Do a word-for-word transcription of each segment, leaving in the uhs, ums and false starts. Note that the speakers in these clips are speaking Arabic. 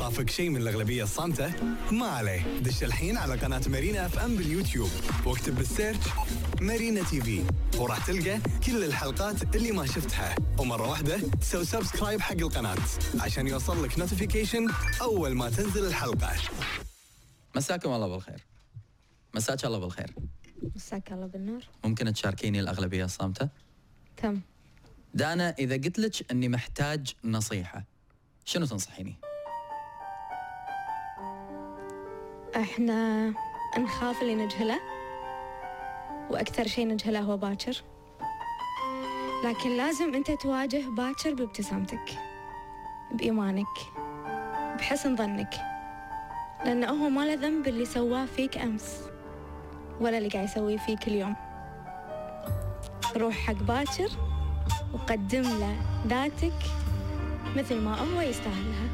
طافك شيء من الأغلبية الصامتة؟ ما عليه، دش الحين على قناة مارينا اف ام باليوتيوب واكتب بالسيرش مارينا تي في وراح تلقى كل الحلقات اللي ما شفتها، ومرة واحدة تسوي سبسكرايب حق القناة عشان يوصل لك نوتيفيكيشن أول ما تنزل الحلقة. مساكم الله بالخير. مساك الله بالخير. مساك الله بالنور. ممكن تشاركيني الأغلبية الصامتة؟ تم. دانا، إذا قلت لك أني محتاج نصيحة شنو تنصحيني؟ احنا نخاف اللي نجهله، وأكثر شيء نجهله هو باكر، لكن لازم أنت تواجه باكر بابتسامتك، بإيمانك، بحسن ظنك، لأنه هو ما له ذنب اللي سواه فيك أمس ولا اللي قاعد يسويه فيك اليوم. روح حق باكر وقدم له ذاتك مثل ما هو يستاهلها.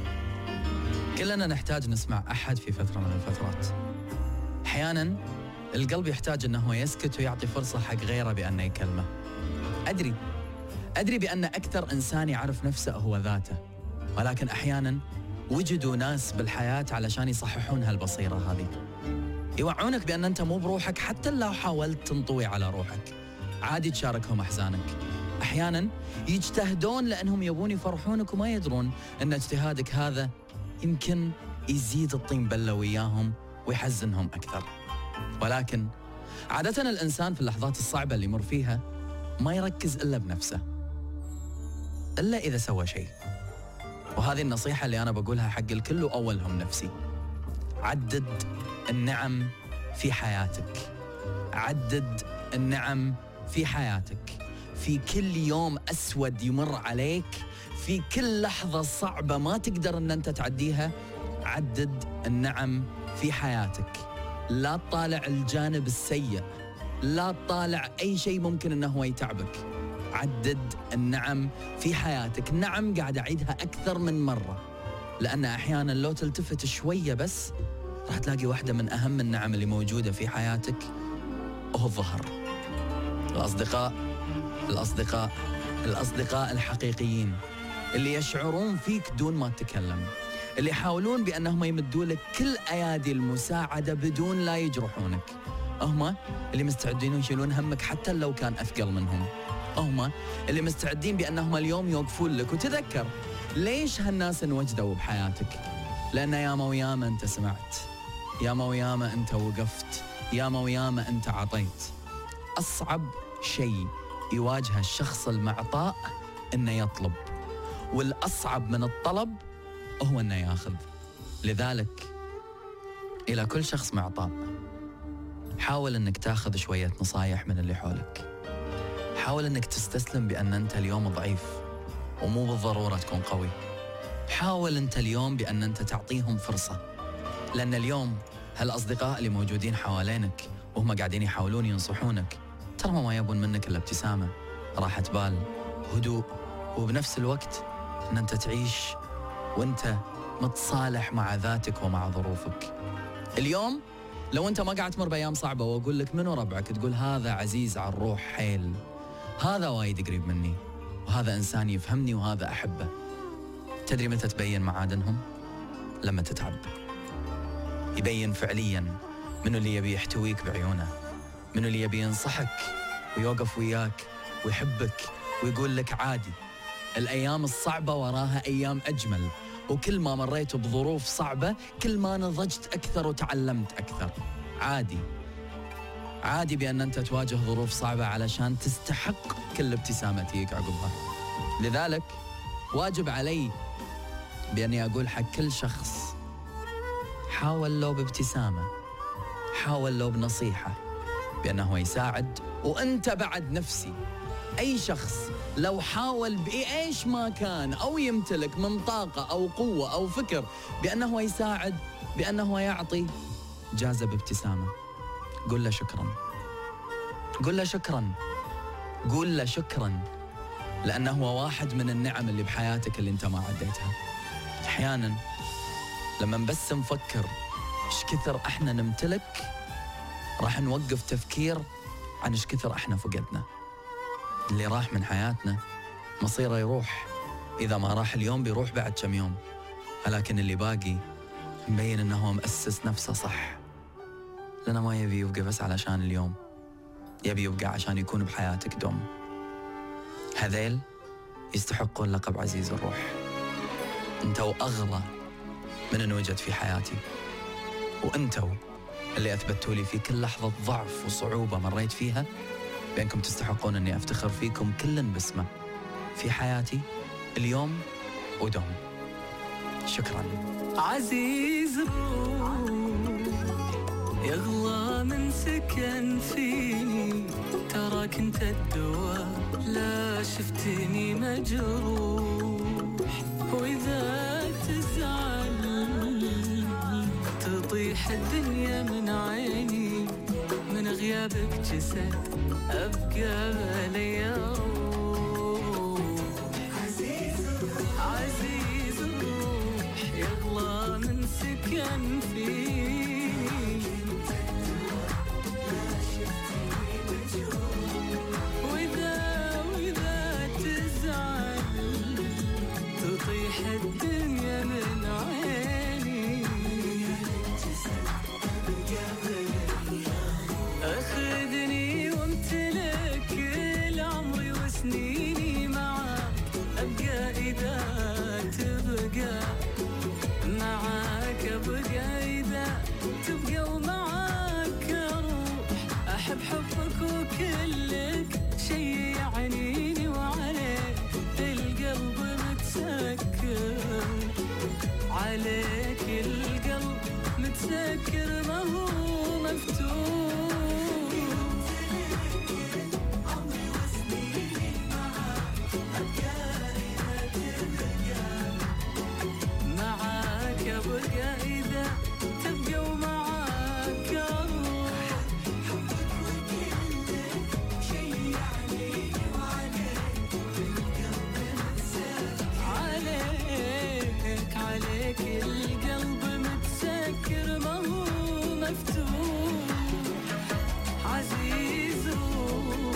كلنا نحتاج نسمع أحد في فترة من الفترات. أحيانا القلب يحتاج أنه يسكت ويعطي فرصة حق غيره بأنه يكلمه. أدري أدري بأن أكثر إنسان يعرف نفسه هو ذاته، ولكن أحيانا وجدوا ناس بالحياة علشان يصححون هالبصيرة هذه، يوعونك بأن أنت مو بروحك حتى لو حاولت تنطوي على روحك. عادي تشاركهم أحزانك. أحيانا يجتهدون لأنهم يبون يفرحونك وما يدرون أن اجتهادك هذا يمكن يزيد الطين بلة وياهم ويحزنهم أكثر. ولكن عادة الإنسان في اللحظات الصعبة اللي يمر فيها ما يركز إلا بنفسه، إلا إذا سوى شيء. وهذه النصيحة اللي أنا بقولها حق الكل وأولهم نفسي. عدد النعم في حياتك، عدد النعم في حياتك. في كل يوم أسود يمر عليك، في كل لحظة صعبة ما تقدر أن أنت تعديها، عدد النعم في حياتك. لا تطالع الجانب السيء، لا تطالع أي شيء ممكن أنه هو يتعبك. عدد النعم في حياتك. نعم قاعد أعيدها أكثر من مرة، لأن أحيانا لو تلتفت شوية بس راح تلاقي واحدة من أهم النعم اللي موجودة في حياتك وهو الظهر. الأصدقاء الأصدقاء الأصدقاء الحقيقيين اللي يشعرون فيك دون ما تتكلم، اللي يحاولون بأنهم يمدوا لك كل أيادي المساعدة بدون لا يجرحونك. هم اللي مستعدين يشيلون همك حتى لو كان أثقل منهم. هم اللي مستعدين بأنهم اليوم يوقفون لك. وتذكر ليش هالناس انوجدوا بحياتك؟ لأن ياما وياما أنت سمعت، ياما وياما أنت وقفت، ياما وياما أنت عطيت. أصعب شيء يواجه الشخص المعطاء إنه يطلب، والأصعب من الطلب هو إنه ياخذ. لذلك إلى كل شخص معطاء، حاول إنك تاخذ شوية نصايح من اللي حولك. حاول إنك تستسلم بأن أنت اليوم ضعيف ومو بالضرورة تكون قوي. حاول أنت اليوم بأن أنت تعطيهم فرصة، لأن اليوم هالأصدقاء اللي موجودين حوالينك وهم قاعدين يحاولون ينصحونك ترى ما يبون منك إلا ابتسامة، راحة بال، هدوء، وبنفس الوقت أن أنت تعيش وأنت متصالح مع ذاتك ومع ظروفك. اليوم لو أنت ما قاعد تمر بأيام صعبة وأقول لك منو ربعك، تقول هذا عزيز على الروح حيل، هذا وايد قريب مني، وهذا إنسان يفهمني وهذا أحبه. تدري متى تبين معادنهم؟ لما تتعب. يبين فعليا منو اللي يبي يحتويك بعيونه، منو اللي يبي ينصحك ويوقف وياك ويحبك ويقول لك عادي. الأيام الصعبة وراها أيام أجمل، وكل ما مريت بظروف صعبة كل ما نضجت أكثر وتعلمت أكثر. عادي عادي بأن أنت تواجه ظروف صعبة علشان تستحق كل ابتسامة تجيك عقبها. لذلك واجب علي بأني أقول حق كل شخص حاول لو بابتسامة، حاول لو بنصيحة، بأنه يساعد. وأنت بعد نفسي أي شخص لو حاول بإيش ما كان أو يمتلك من طاقة أو قوة أو فكر بأنه يساعد، بأنه يعطي، جاز بابتسامة. قل له شكرا، قل له شكرا، قل له شكرا، لأنه هو واحد من النعم اللي بحياتك اللي انت ما عديتها. أحيانا لما بس نفكر ايش كثر احنا نمتلك راح نوقف تفكير عن ايش كثر احنا فقدنا. اللي راح من حياتنا مصيره يروح، إذا ما راح اليوم بيروح بعد كم يوم. ولكن اللي باقي مبين أنه هو مؤسس نفسه صح، لأنه ما يبي يبقى بس علشان اليوم، يبي يبقى عشان يكون بحياتك دوم. هذيل يستحقون لقب عزيز الروح. انتوا أغلى من أن وجد في حياتي، وانتوا اللي أثبتوا لي في كل لحظة ضعف وصعوبة مريت فيها بأنكم تستحقون أني أفتخر فيكم كلا باسمه في حياتي اليوم ودوم. شكرا. عزيز الروح يغلى من سكن فيني، تراك انت الدواء لا شفتني مجروح، وإذا تزعل تطيح الدنيا من عيني، من غيابك جسد أبقى بلي روح. عزيز الروح عزيز الروح يغلى من سكن فيني، وإذا وإذا تزعل تطيح الدنيا من عيني، أخذني وامتلك كل عمري وسنيني معاك، أبقى إذا تبقى معاك، أبقى إذا تبقى ومعاك أروح، أحب حبك وكلك شي يعنيني، وعليك القلب متسكر، عليك القلب متسكر ما هو مفتوح. معاك أبقى إذا تبقى ومعاك أروح، حبك وكلك شي يعنيني، وعليك القلب متسكر، عليك عليك القلب متسكر ما هو مفتوح. عزيز الروح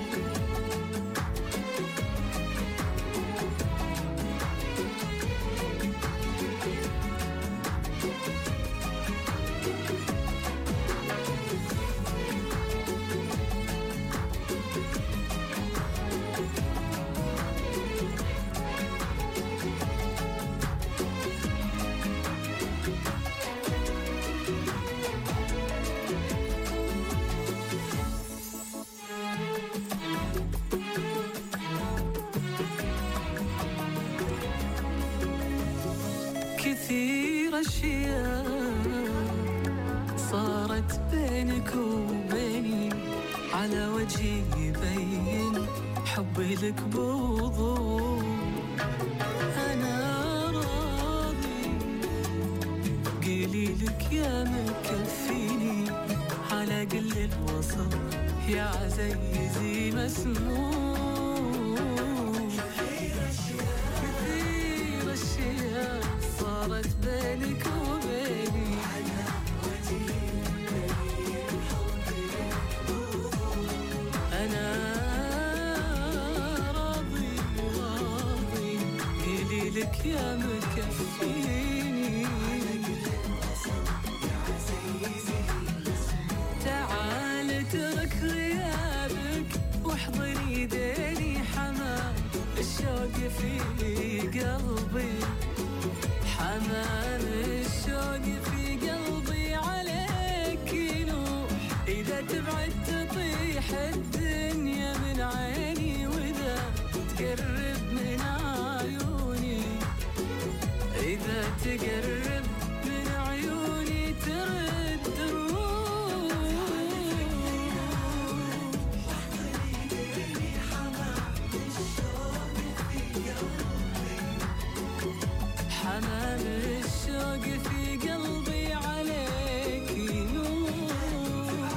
كثير أشياء صارت بينك وبيني، على وجهي يبين حبي لك بوضوح، أنا راضي قيلي لك يا مكفيني، على قل الوصل يا عزيزي مسموح. كثير أشياء صارت بينك وبيني، على وجهي يبين حبي أنا راضي راضي قيلي لك يا مكفيني، تعال اترك غيابك واحضن يديني، حمام الشوق في قلبي، حمام الشوق في قلبي عليك ينوح، إذا تبعد تطيح الدنيا من عيني، وإذا تقرب من عيوني، إذا تقرب من عيوني ترد الروح. حمام الشوق في قلبي عليك ينوح،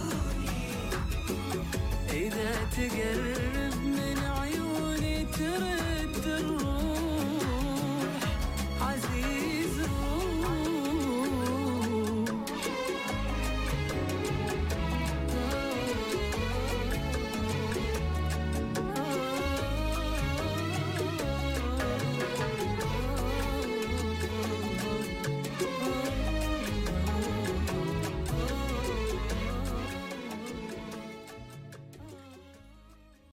إذا تقرب من عيوني ترد